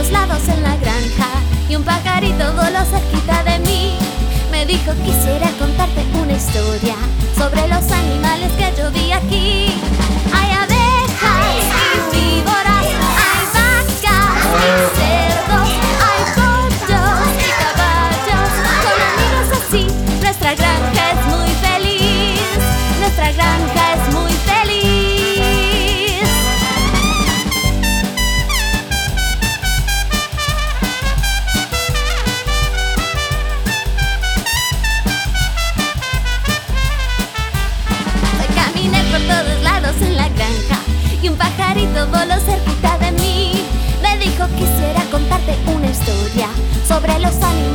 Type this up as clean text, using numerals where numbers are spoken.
todos lados en la granja y un pajarito voló cerquita de mí. Me dijo quisiera contarte una historia sobre los animales que yo vi aquí. Hay abejas y víboras, hay vacas y cerdos, hay pollos y caballos. Con amigos así, nuestra granja es muy feliz. Nuestra granja es muy feliz. Caminé por todos lados en la granja y un pajarito voló cerquita de mí. Me dijo quisiera contarte una historia sobre los animales